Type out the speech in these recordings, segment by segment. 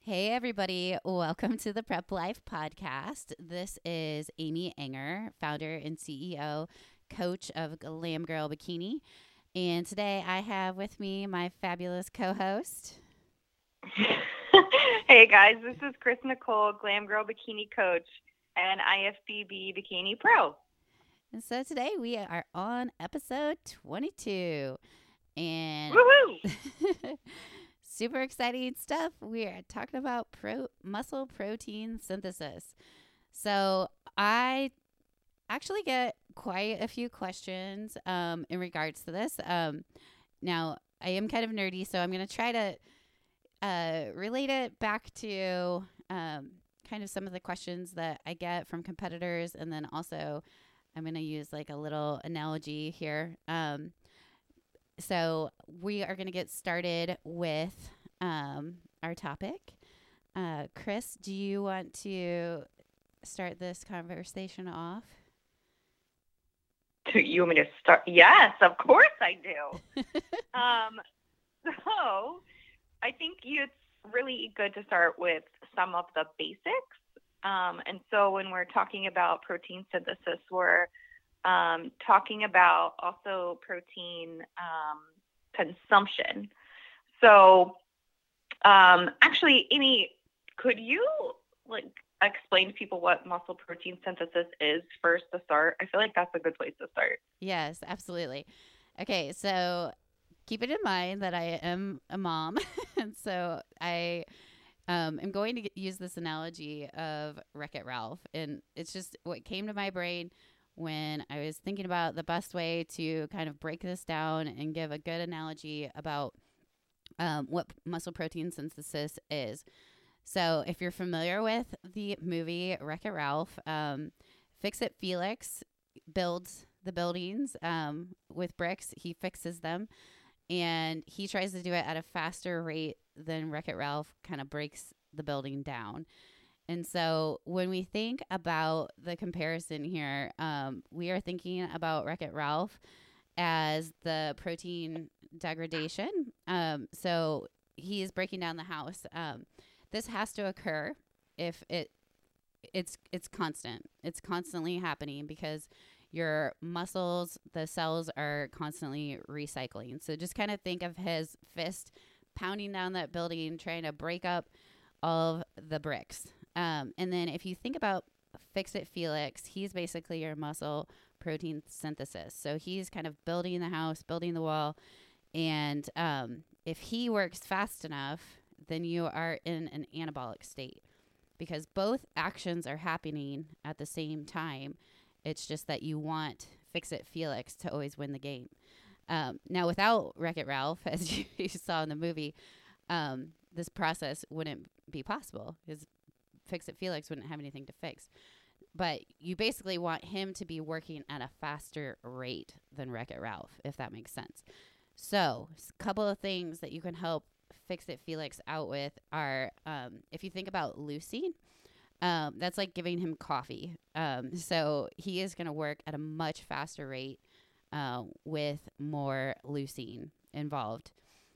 Hey, everybody. Welcome to the Prep Life podcast. This is Amy Enger, founder and CEO, coach of Glam Girl Bikini. And today I have with me my fabulous co host. Hey guys, this is Chris Nicole, Glam Girl Bikini Coach and IFBB Bikini Pro. And so today we are on episode 22. And Woohoo! super exciting stuff. We are talking about muscle protein synthesis. So I actually get quite a few questions in regards to this. Now, I am kind of nerdy, so I'm going to try to relate it back to kind of some of the questions that I get from competitors. And then also, I'm going to use like a little analogy here. So we are going to get started with our topic. Chris, do you want to start this conversation off? You want me to start? Yes, of course I do. So I think it's really good to start with some of the basics. And so when we're talking about protein synthesis, we're talking about also protein consumption. So actually, Amy, could you explain to people what muscle protein synthesis is first to start? I feel like that's a good place to start. Yes, absolutely. Okay, so keep it in mind that I am a mom, and so I am going to use this analogy of Wreck-It Ralph, and it's just what came to my brain when I was thinking about the best way to kind of break this down and give a good analogy about what muscle protein synthesis is. So, if you're familiar with the movie Wreck-It Ralph, Fix-It Felix builds the buildings with bricks. He fixes them, and he tries to do it at a faster rate than Wreck-It Ralph kind of breaks the building down. And so when we think about the comparison here, we are thinking about Wreck-It Ralph as the protein degradation. So he is breaking down the house. This has to occur if it's constant. It's constantly happening because your muscles, the cells are constantly recycling. So just kind of think of his fist pounding down that building, trying to break up all of the bricks. And then if you think about Fix-It Felix, he's basically your muscle protein synthesis. So he's kind of building the house, building the wall. And if he works fast enough, then you are in an anabolic state because both actions are happening at the same time. It's just that you want Fix-It Felix to always win the game. Now, without Wreck-It Ralph, as you saw in the movie, this process wouldn't be possible because Fix-It Felix wouldn't have anything to fix. But you basically want him to be working at a faster rate than Wreck-It Ralph, if that makes sense. So, a couple of things that you can help Fix-It Felix out with are if you think about leucine, that's like giving him coffee. So he is going to work at a much faster rate with more leucine involved.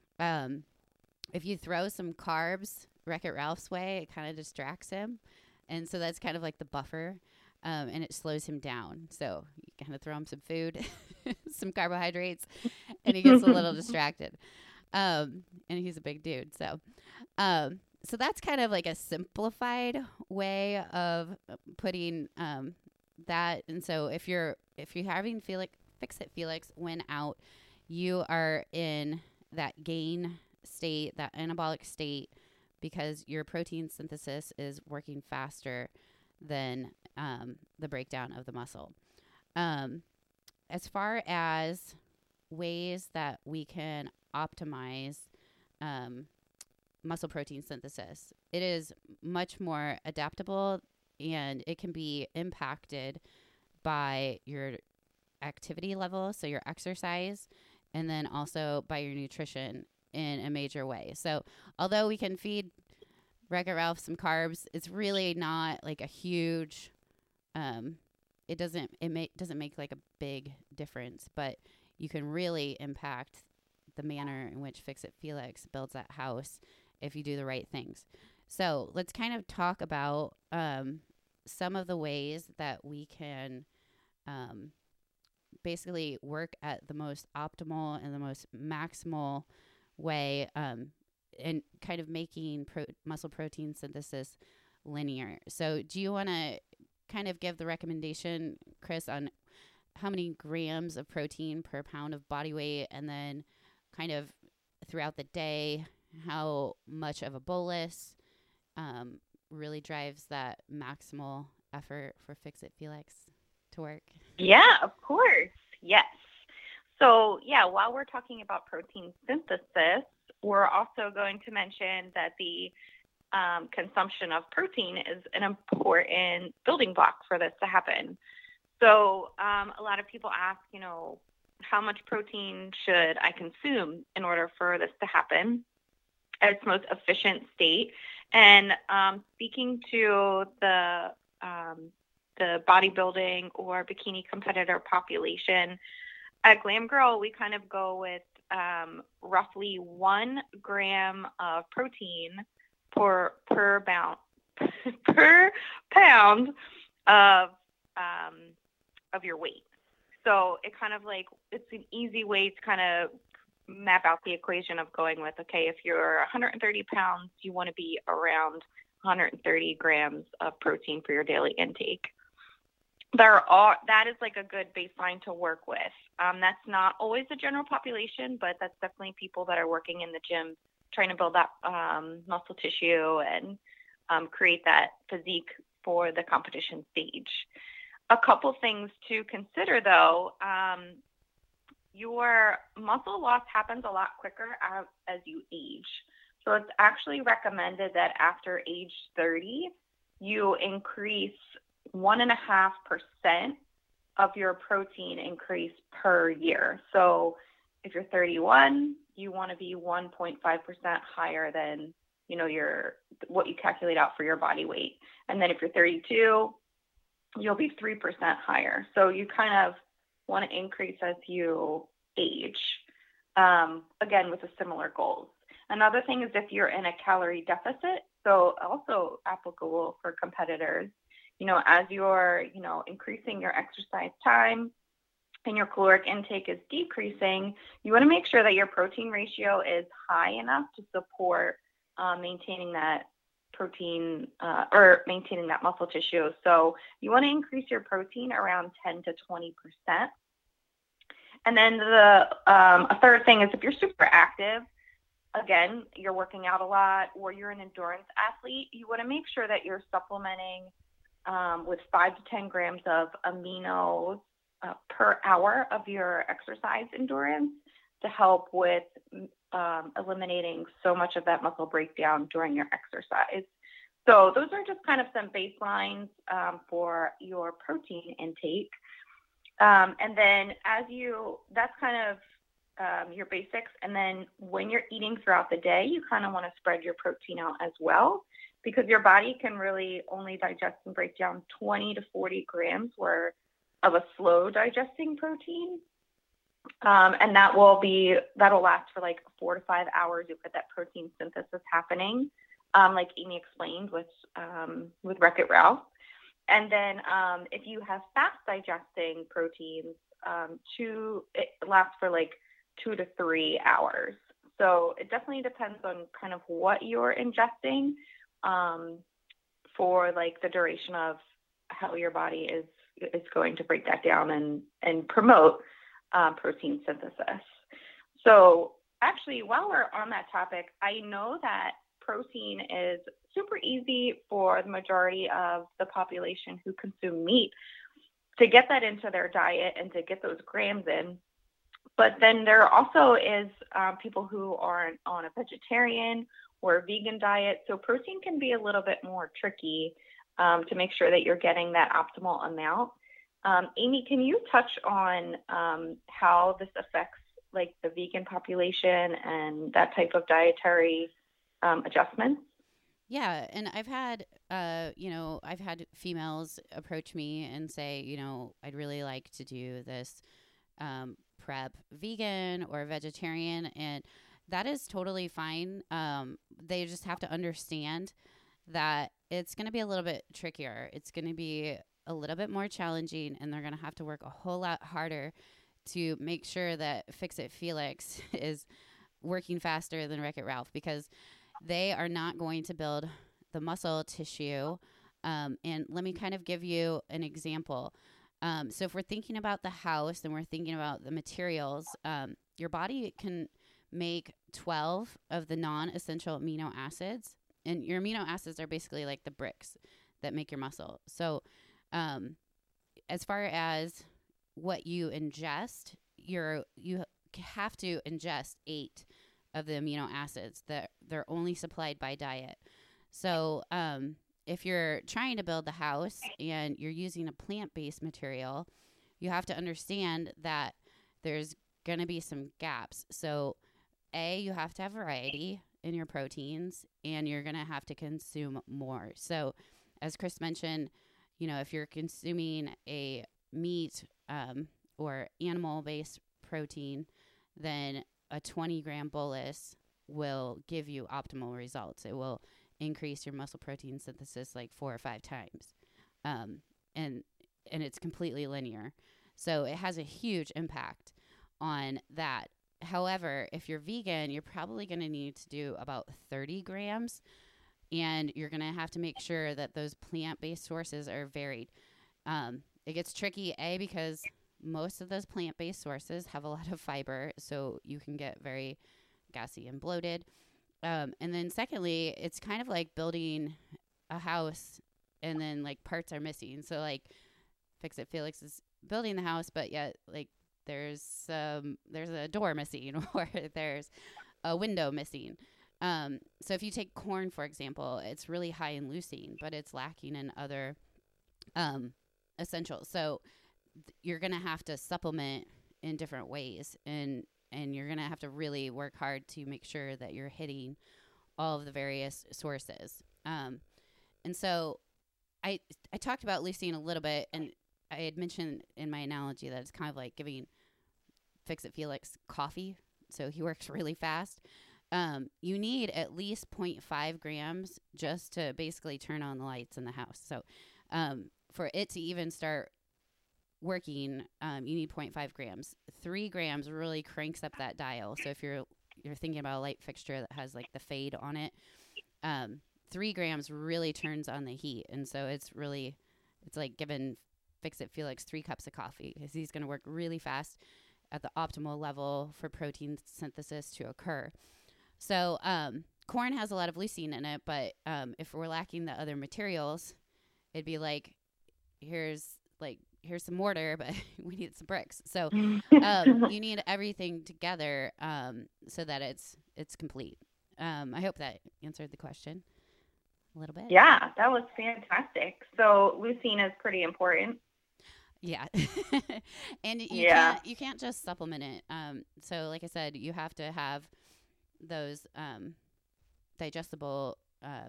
If you throw some carbs Wreck-It Ralph's way, it kind of distracts him. And so that's kind of like the buffer, and it slows him down. So you kind of throw him some food, some carbohydrates, and he gets a little distracted. And he's a big dude. So that's kind of like a simplified way of putting that. And so if you're having Fix-It Felix win out, you are in that gain state, that anabolic state, because your protein synthesis is working faster than the breakdown of the muscle. As far as ways that we can optimize muscle protein synthesis, it is much more adaptable and it can be impacted by your activity level, so your exercise, and then also by your nutrition in a major way. So although we can feed Wreck-It Ralph some carbs, it's really not like a huge it doesn't make like a big difference, but you can really impact the manner in which Fix-It Felix builds that house if you do the right things. So let's kind of talk about some of the ways that we can um, basically work at the most optimal and the most maximal way, and kind of making muscle protein synthesis linear. So, do you want to kind of give the recommendation, Chris, on how many grams of protein per pound of body weight, and then kind of throughout the day, how much of a bolus really drives that maximal effort for Fix It Felix to work? Yeah, of course. Yes. So, yeah, while we're talking about protein synthesis, we're also going to mention that the consumption of protein is an important building block for this to happen. So, a lot of people ask, how much protein should I consume in order for this to happen at its most efficient state? And speaking to the bodybuilding or bikini competitor population, at Glam Girl, we kind of go with roughly 1 gram of protein per pound per pound of your weight. So it kind of like, it's an easy way to kind of map out the equation of going with, okay, if you're 130 pounds, you want to be around 130 grams of protein for your daily intake. That is like a good baseline to work with. That's not always the general population, but that's definitely people that are working in the gym, trying to build that muscle tissue and create that physique for the competition stage. A couple things to consider, though. Your muscle loss happens a lot quicker as you age. So it's actually recommended that after age 30, you increase 1.5% of your protein increase per year. So if you're 31, you want to be 1.5% higher than, what you calculate out for your body weight. And then if you're 32, you'll be 3% higher. So you kind of want to increase as you age, again, with a similar goals. Another thing is if you're in a calorie deficit, so also applicable for competitors, as you're, increasing your exercise time and your caloric intake is decreasing, you want to make sure that your protein ratio is high enough to support maintaining that protein or maintaining that muscle tissue. So you want to increase your protein around 10 to 20%. And then a third thing is if you're super active, again, you're working out a lot, or you're an endurance athlete, you want to make sure that you're supplementing with 5 to 10 grams of aminos per hour of your exercise endurance to help with eliminating so much of that muscle breakdown during your exercise. So those are just kind of some baselines for your protein intake. And then that's kind of your basics. And then when you're eating throughout the day, you kind of want to spread your protein out as well, because your body can really only digest and break down 20 to 40 grams of a slow digesting protein. And that'll last for like 4 to 5 hours. You've got that protein synthesis happening, like Amy explained with Wreck-It Ralph. And then if you have fast digesting proteins, it lasts for like 2 to 3 hours. So it definitely depends on kind of what you're ingesting for like the duration of how your body is going to break that down and promote protein synthesis. So actually, while we're on that topic, I know that protein is super easy for the majority of the population who consume meat to get that into their diet and to get those grams in. But then there also is people who are on a vegetarian or a vegan diet. So protein can be a little bit more tricky to make sure that you're getting that optimal amount. Amy, can you touch on how this affects like the vegan population and that type of dietary adjustments? Yeah, and I've had females approach me and say, I'd really like to do this prep vegan or vegetarian, and that is totally fine. They just have to understand that it's going to be a little bit trickier. It's going to be a little bit more challenging, and they're going to have to work a whole lot harder to make sure that Fix It Felix is working faster than Wreck It Ralph, because they are not going to build the muscle tissue. And let me kind of give you an example. So if we're thinking about the house and we're thinking about the materials, your body can make 12 of the non-essential amino acids. And your amino acids are basically like the bricks that make your muscle. So as far as what you ingest, you have to ingest 8 of the amino acids that they're only supplied by diet. So if you're trying to build the house and you're using a plant-based material, you have to understand that there's going to be some gaps. So you have to have variety in your proteins, and you're going to have to consume more. So as Chris mentioned, if you're consuming a meat or animal-based protein, then a 20-gram bolus will give you optimal results. It will increase your muscle protein synthesis like 4 or 5 times. And it's completely linear. So it has a huge impact on that. However, if you're vegan, you're probably going to need to do about 30 grams, and you're going to have to make sure that those plant-based sources are varied. It gets tricky, because most of those plant-based sources have a lot of fiber, so you can get very gassy and bloated. And then secondly, it's kind of like building a house and then like parts are missing. So like Fix It Felix is building the house, but yet like there's a door missing or there's a window missing. So if you take corn, for example, it's really high in leucine, but it's lacking in other essentials. So you're going to have to supplement in different ways, and you're going to have to really work hard to make sure that you're hitting all of the various sources. And so I talked about leucine a little bit, and I had mentioned in my analogy that it's kind of like giving Fix It Felix coffee. So he works really fast. You need at least 0.5 grams just to basically turn on the lights in the house. So for it to even start working, you need 0.5 grams. 3 grams really cranks up that dial. So if you're thinking about a light fixture that has like the fade on it, 3 grams really turns on the heat. And so it's like giving Fix It Felix 3 cups of coffee, because he's going to work really fast at the optimal level for protein synthesis to occur. So corn has a lot of leucine in it, but if we're lacking the other materials, it'd be like, here's some mortar, but we need some bricks. So you need everything together so that it's complete. I hope that answered the question a little bit. Yeah, that was fantastic. So leucine is pretty important. Yeah. And you can't just supplement it. So like I said, you have to have those digestible,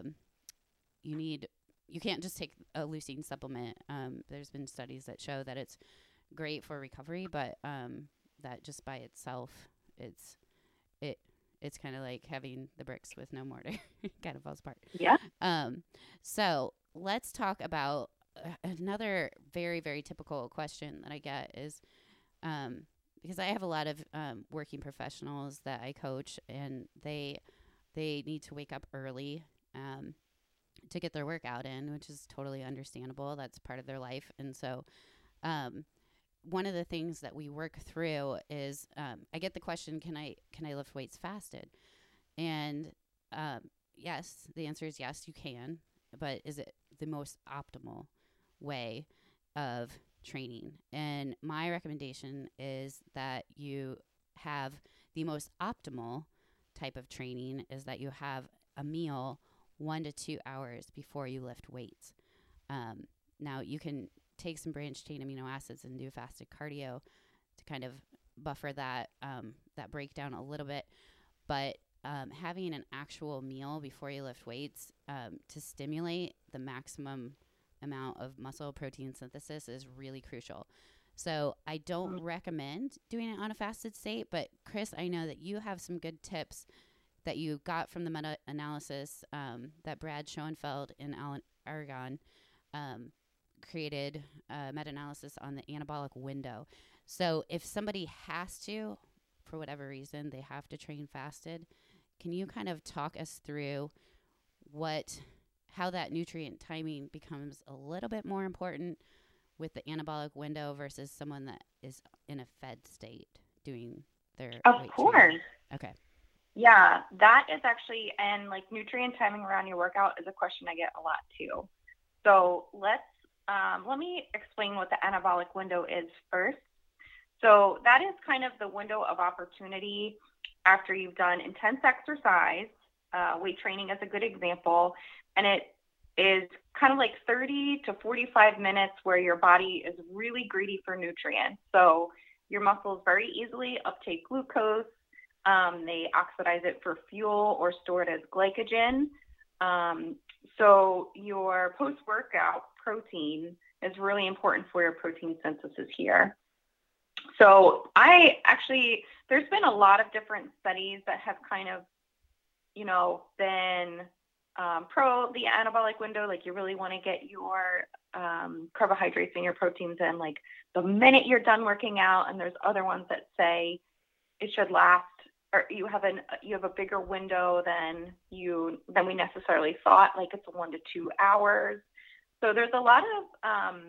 you can't just take a leucine supplement. There's been studies that show that it's great for recovery, but that just by itself, it's kind of like having the bricks with no mortar. It kind of falls apart. Yeah. So let's talk about another very, very typical question that I get is, because I have a lot of working professionals that I coach, and they need to wake up early to get their workout in, which is totally understandable. That's part of their life. And so one of the things that we work through is I get the question, can I lift weights fasted? And yes, the answer is yes, you can. But is it the most optimal way of training? And my recommendation is that you have the most optimal type of training is that you have a meal 1 to 2 hours before you lift weights. Now you can take some branched chain amino acids and do fasted cardio to kind of buffer that breakdown a little bit, but having an actual meal before you lift weights to stimulate the maximum amount of muscle protein synthesis is really crucial. So I don't recommend doing it on a fasted state, but Chris, I know that you have some good tips that you got from the meta-analysis that Brad Schoenfeld and Alan Aragon created a meta-analysis on the anabolic window. So if somebody has to, for whatever reason, they have to train fasted, can you kind of talk us through how that nutrient timing becomes a little bit more important with the anabolic window versus someone that is in a fed state doing their weight training? Okay. Yeah, that is actually, and like nutrient timing around your workout is a question I get a lot too. So let me explain what the anabolic window is first. So that is kind of the window of opportunity after you've done intense exercise. Weight training is a good example, and it is kind of like 30 to 45 minutes where your body is really greedy for nutrients. So your muscles very easily uptake glucose. They oxidize it for fuel or store it as glycogen. So your post-workout protein is really important for your protein synthesis here. So there's been a lot of different studies that have kind of, been pro the anabolic window. Like you really want to get your carbohydrates and your proteins in like the minute you're done working out. And there's other ones that say it should last, or you have a bigger window than we necessarily thought, like it's 1 to 2 hours. So there's a lot of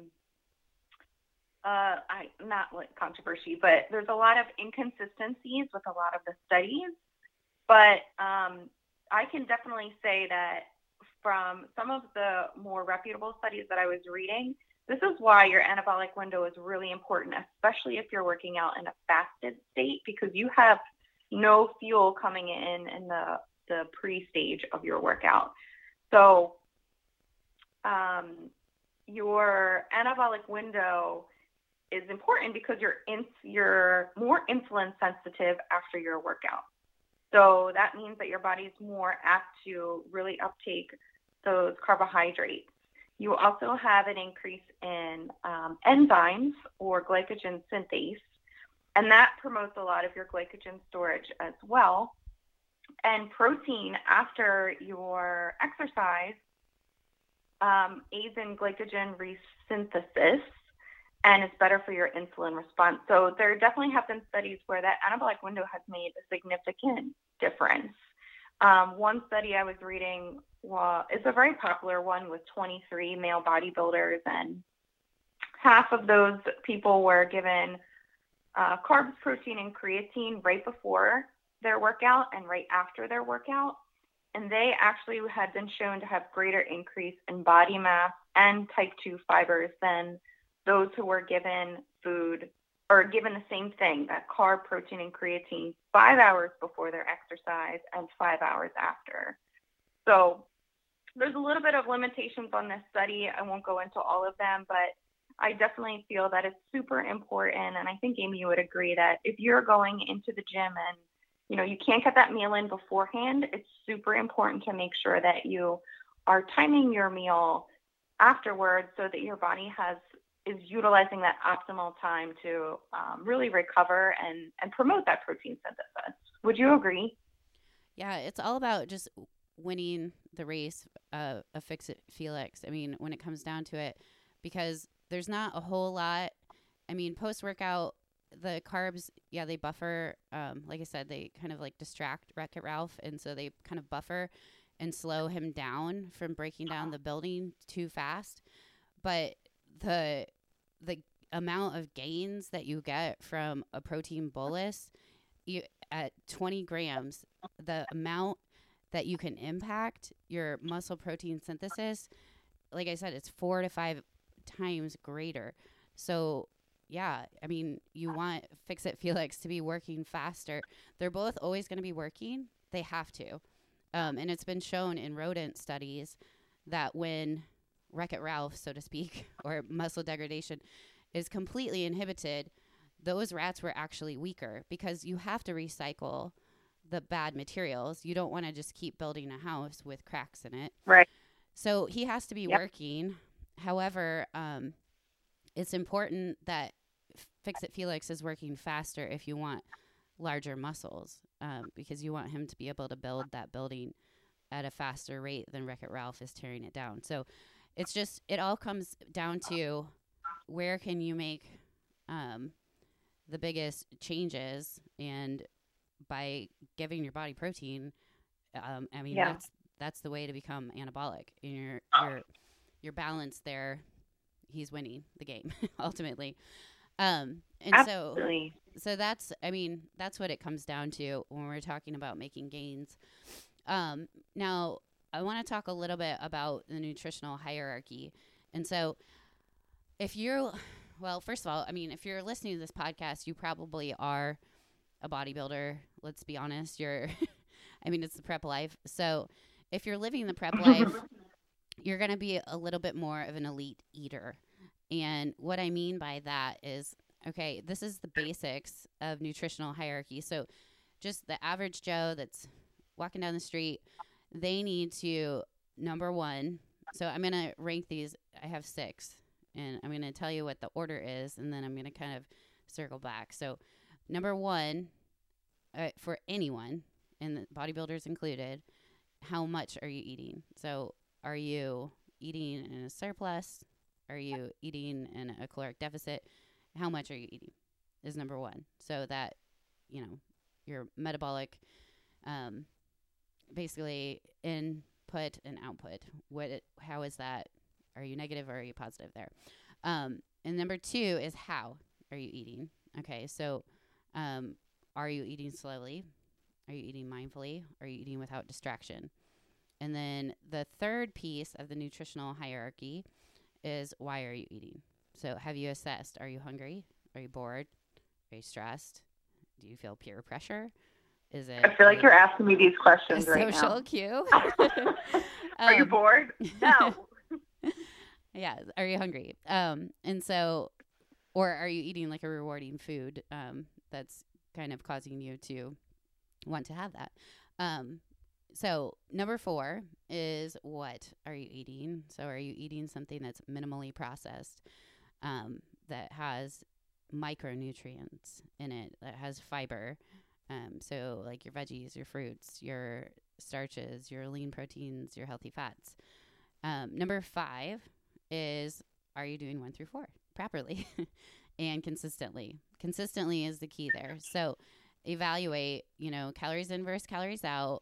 not like controversy, but there's a lot of inconsistencies with a lot of the studies. But I can definitely say that from some of the more reputable studies that I was reading, this is why your anabolic window is really important, especially if you're working out in a fasted state, because you have no fuel coming in the pre-stage of your workout. So your anabolic window is important because you're more insulin sensitive after your workout. So that means that your body is more apt to really uptake those carbohydrates. You also have an increase in enzymes or glycogen synthase, and that promotes a lot of your glycogen storage as well. And protein after your exercise aids in glycogen resynthesis, and it's better for your insulin response. So there definitely have been studies where that anabolic window has made a significant difference. One study I was reading is a very popular one with 23 male bodybuilders, and half of those people were given carbs, protein, and creatine right before their workout and right after their workout. And they actually had been shown to have greater increase in body mass and type 2 fibers than those who were given food or given the same thing, that carb, protein, and creatine 5 hours before their exercise and 5 hours after. So there's a little bit of limitations on this study. I won't go into all of them, but I definitely feel that it's super important. And I think, Amy, you would agree that if you're going into the gym and you can't get that meal in beforehand, it's super important to make sure that you are timing your meal afterwards so that your body is utilizing that optimal time to really recover and promote that protein synthesis. Would you agree? Yeah, it's all about just winning the race of Fix It Felix. I mean, when it comes down to it, because there's not a whole lot. I mean, post-workout, the carbs, yeah, they buffer. Like I said, they kind of like distract Wreck-It Ralph, and so they kind of buffer and slow him down from breaking down the building too fast. But the amount of gains that you get from a protein bolus, at 20 grams, the amount that you can impact your muscle protein synthesis, like I said, it's 4 to 5 times greater. So yeah, I mean, you want Fix It Felix to be working faster. They're both always going to be working. They have to. And it's been shown in rodent studies that when Wreck-It Ralph, so to speak, or muscle degradation is completely inhibited, those rats were actually weaker because you have to recycle the bad materials. You don't want to just keep building a house with cracks in it. Right. So he has to be working. However, it's important that Fix It Felix is working faster if you want larger muscles, because you want him to be able to build that building at a faster rate than Wreck-It Ralph is tearing it down. So it's just, it all comes down to where can you make the biggest changes, and by giving your body protein, I mean, that's the way to become anabolic. And you're balanced there. He's winning the game ultimately. And Absolutely. so that's, I mean, that's what it comes down to when we're talking about making gains. Now I want to talk a little bit about the nutritional hierarchy. And so well, first of all, I mean, if you're listening to this podcast, you probably are a bodybuilder. Let's be honest. I mean, it's the prep life. So if you're living the prep life, you're going to be a little bit more of an elite eater. And what I mean by that is, okay, this is the basics of nutritional hierarchy. So just the average Joe that's walking down the street, they need to, number one, so I'm going to rank these. I have 6, and I'm going to tell you what the order is, and then I'm going to kind of circle back. So number 1, for anyone, and the bodybuilders included, how much are you eating? So are you eating in a surplus? Are you eating in a caloric deficit? How much are you eating is number 1. So that, your metabolic, basically input and output. How is that? Are you negative or are you positive there? And number 2 is how are you eating? Okay, so are you eating slowly? Are you eating mindfully? Are you eating without distraction? And then the third piece of the nutritional hierarchy is, why are you eating? So have you assessed? Are you hungry? Are you bored? Are you stressed? Do you feel peer pressure? Is it? I feel like you're asking me these questions right now. Social cue. Are you bored? No. Yeah. Are you hungry? And so, or are you eating like a rewarding food that's kind of causing you to want to have that? So number 4 is, what are you eating? So are you eating something that's minimally processed, that has micronutrients in it, that has fiber? So like your veggies, your fruits, your starches, your lean proteins, your healthy fats. Number 5 is, are you doing 1 through 4 properly and consistently? Consistently is the key there. So evaluate, calories in versus calories out.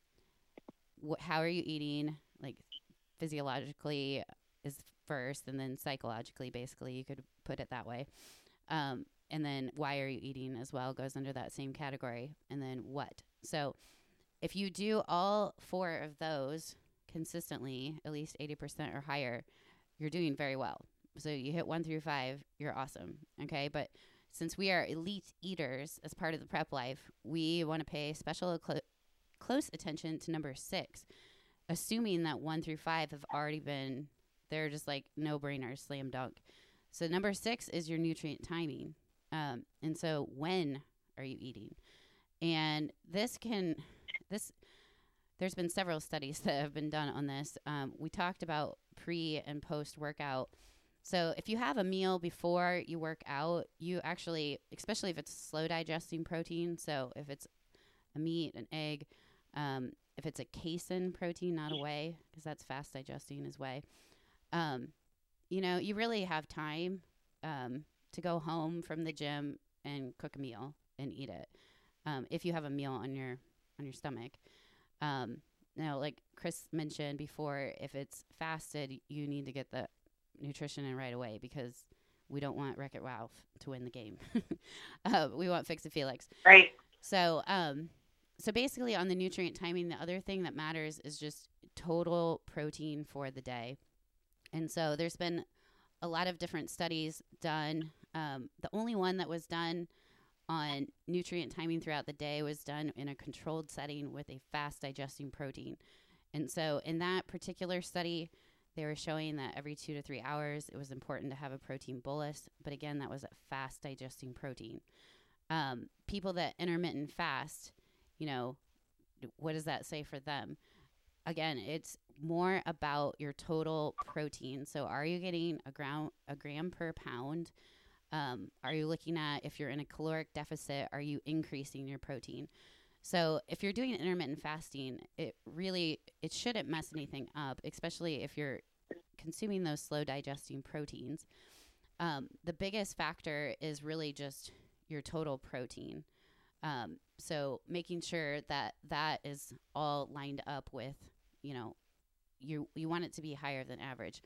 How are you eating? Like physiologically is first, and then psychologically, basically, you could put it that way. And then why are you eating as well goes under that same category. And then what? So if you do all 4 of those consistently, at least 80% or higher, you're doing very well. So you hit 1 through 5, you're awesome. Okay. But since we are elite eaters as part of the prep life, we want to pay special close attention to number 6, assuming that 1 through 5 have already been, they're just like no-brainers, slam dunk. So number 6 is your nutrient timing. And so when are you eating? And there's been several studies that have been done on this. We talked about pre and post workout. So if you have a meal before you work out, you actually, especially if it's slow digesting protein, so if it's a meat, an egg, if it's a casein protein, not a whey, because that's fast digesting as whey, you really have time to go home from the gym and cook a meal and eat it. If you have a meal on your stomach. Now, like Chris mentioned before, if it's fasted, you need to get the nutrition in right away, because we don't want Wreck-It Ralph to win the game. We want Fix It Felix. Right. So, so basically on the nutrient timing, the other thing that matters is just total protein for the day. And so there's been a lot of different studies done. The only one that was done on nutrient timing throughout the day was done in a controlled setting with a fast digesting protein. And so in that particular study, they were showing that every 2 to 3 hours, it was important to have a protein bolus. But again, that was a fast digesting protein. People that intermittent fast, what does that say for them? Again, it's more about your total protein. So are you getting a gram per pound Are you looking at if you're in a caloric deficit, are you increasing your protein? So if you're doing intermittent fasting, it shouldn't mess anything up, especially if you're consuming those slow digesting proteins. The biggest factor is really just your total protein. So making sure that that is all lined up with, you know, you want it to be higher than average.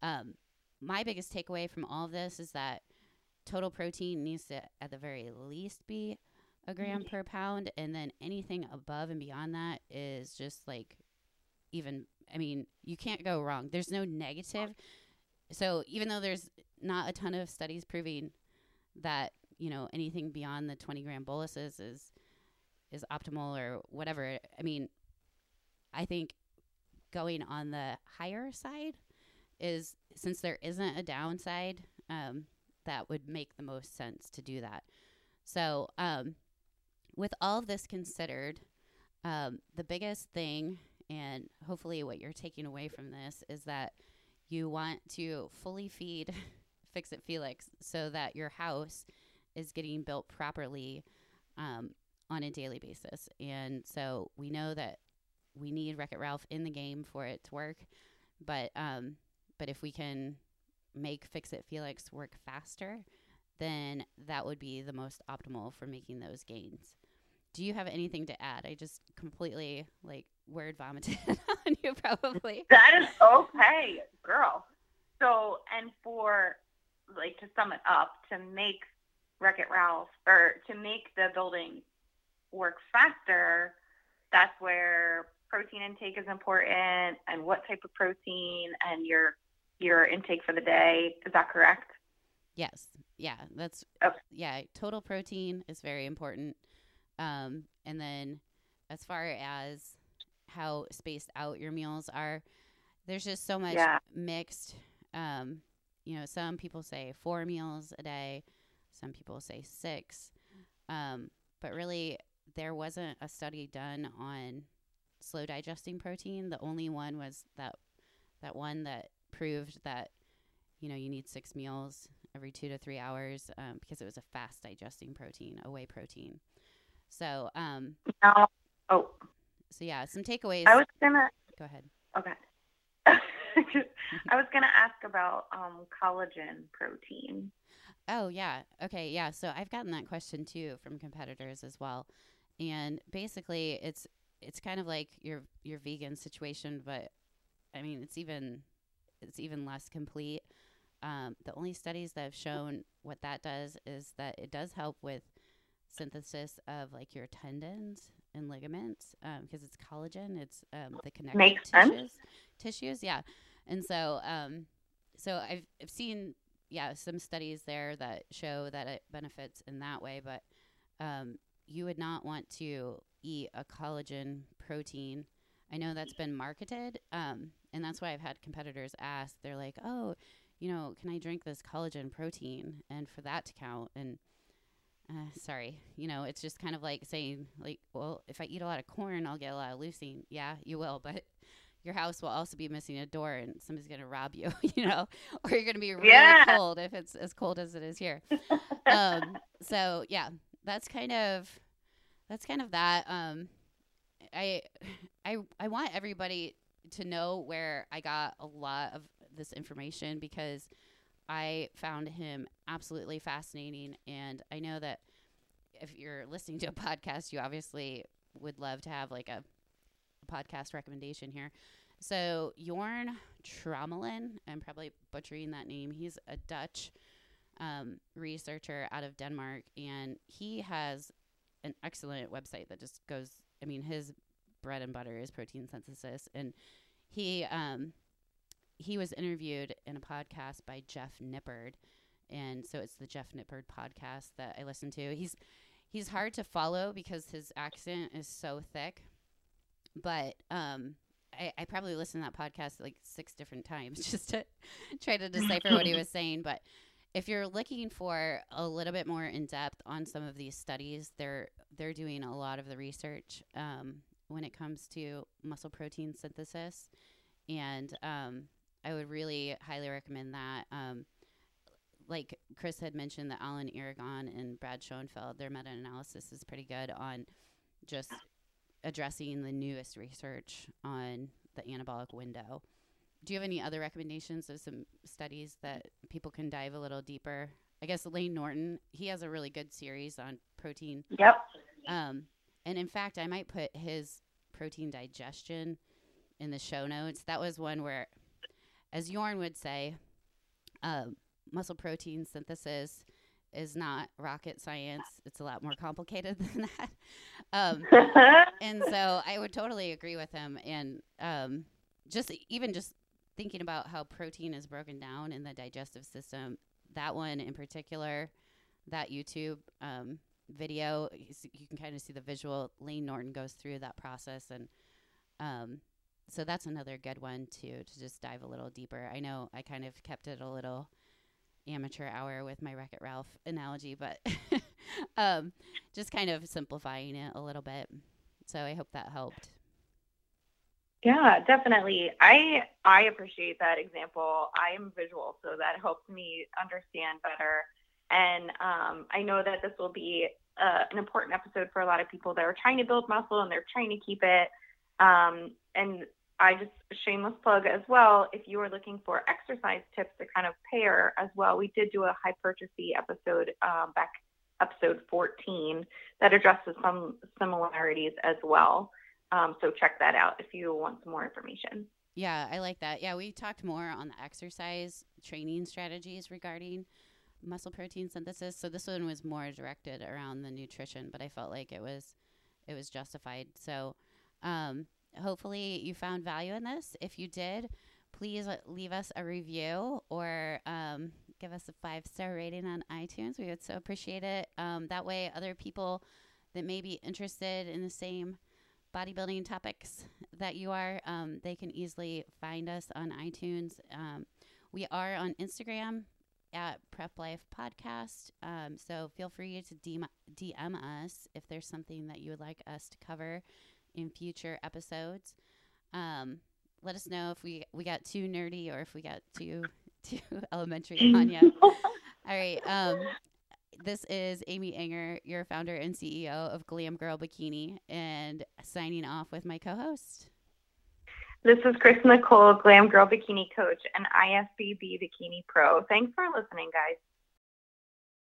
My biggest takeaway from all of this is that total protein needs to at the very least be a gram per pound, and then anything above and beyond that is just like even. I mean, you can't go wrong. There's no negative. So even though there's not a ton of studies proving that, you know, anything beyond the 20-gram boluses is optimal or whatever, I mean, I think going on the higher side is, since there isn't a downside, that would make the most sense to do that. So with all of this considered, the biggest thing, and hopefully what you're taking away from this, is that you want to fully feed Fix It Felix so that your house is getting built properly on a daily basis. And so we know that we need Wreck-It Ralph in the game for it to work. But if we can make Fix It Felix work faster, then that would be the most optimal for making those gains. Do you have anything to add? I just completely word vomited on you probably. That is okay, girl. So, and for to sum it up, to make Wreck-It Ralph, or to make the building work faster, that's where protein intake is important, and what type of protein, and your intake for the day. Is that correct? Yes. Yeah. That's okay. Yeah. Total protein is very important. And then as far as how spaced out your meals are, there's just so much mixed. Some people say 4 meals a day, some people say 6. But really, there wasn't a study done on slow digesting protein. The only one was that one that proved that, you need 6 meals every 2 to 3 hours, because it was a fast digesting protein, a whey protein. So, So yeah, some takeaways. I was gonna go ahead. Okay. I was gonna ask about collagen protein. Oh yeah. Okay. Yeah. So I've gotten that question too from competitors as well, and basically it's kind of like your vegan situation, but I mean it's even less complete. The only studies that have shown what that does is that it does help with synthesis of your tendons and ligaments, because it's collagen. It's the connective tissues. Yeah. And so I've seen some studies there that show that it benefits in that way, but you would not want to eat a collagen protein. I know that's been marketed, and that's why I've had competitors ask. They're like, oh, can I drink this collagen protein and for that to count? And sorry, it's just kind of like saying, well, if I eat a lot of corn, I'll get a lot of leucine. Yeah, you will, but your house will also be missing a door and somebody's going to rob you, or you're going to be really cold if it's as cold as it is here. So yeah, that's kind of that. I want everybody to know where I got a lot of this information, because I found him absolutely fascinating. And I know that if you're listening to a podcast, you obviously would love to have a podcast recommendation here. So Jorn Trommelen, I'm probably butchering that name. He's a Dutch researcher out of Denmark, and he has an excellent website that just goes, his bread and butter is protein synthesis. And he was interviewed in a podcast by Jeff Nippard, and so it's the Jeff Nippard podcast that I listen to. He's hard to follow because his accent is so thick, but I probably listened to that podcast 6 different times just to try to decipher what he was saying. But if you're looking for a little bit more in depth on some of these studies, they're doing a lot of the research when it comes to muscle protein synthesis, and I would really highly recommend that. like Chris had mentioned, that Alan Aragon and Brad Schoenfeld, their meta-analysis is pretty good on just addressing the newest research on the anabolic window. Do you have any other recommendations of some studies that people can dive a little deeper? I guess Lane Norton, he has a really good series on protein. Yep. And in fact, I might put his protein digestion in the show notes. That was one where, as Jorn would say, muscle protein synthesis is not rocket science. It's a lot more complicated than that. And so I would totally agree with him. And just thinking about how protein is broken down in the digestive system, that one in particular, that YouTube video, you can kind of see the visual. Lane Norton goes through that process. And so that's another good one, too, to just dive a little deeper. I know I kind of kept it a little amateur hour with my Wreck-It Ralph analogy, but just kind of simplifying it a little bit. So I hope that helped. Yeah, definitely. I appreciate that example. I am visual, so that helps me understand better. And I know that this will be an important episode for a lot of people that are trying to build muscle and they're trying to keep it. And I just, shameless plug as well, if you are looking for exercise tips to kind of pair as well, we did do a hypertrophy episode episode 14 that addresses some similarities as well. So check that out if you want some more information. Yeah, I like that. Yeah, we talked more on the exercise training strategies regarding muscle protein synthesis. So this one was more directed around the nutrition, but I felt like it was justified. So hopefully you found value in this. If you did, please leave us a review or give us a 5-star rating on iTunes. We would so appreciate it. That way other people that may be interested in the same bodybuilding topics that you are, they can easily find us on iTunes. We are on Instagram at Prep Life Podcast. So feel free to DM us if there's something that you would like us to cover in future episodes. Let us know if we got too nerdy or if we got too elementary on you. All right. This is Amy Enger, your founder and CEO of Glam Girl Bikini, and signing off with my co-host. This is Chris Nicole, Glam Girl Bikini Coach and IFBB Bikini Pro. Thanks for listening, guys.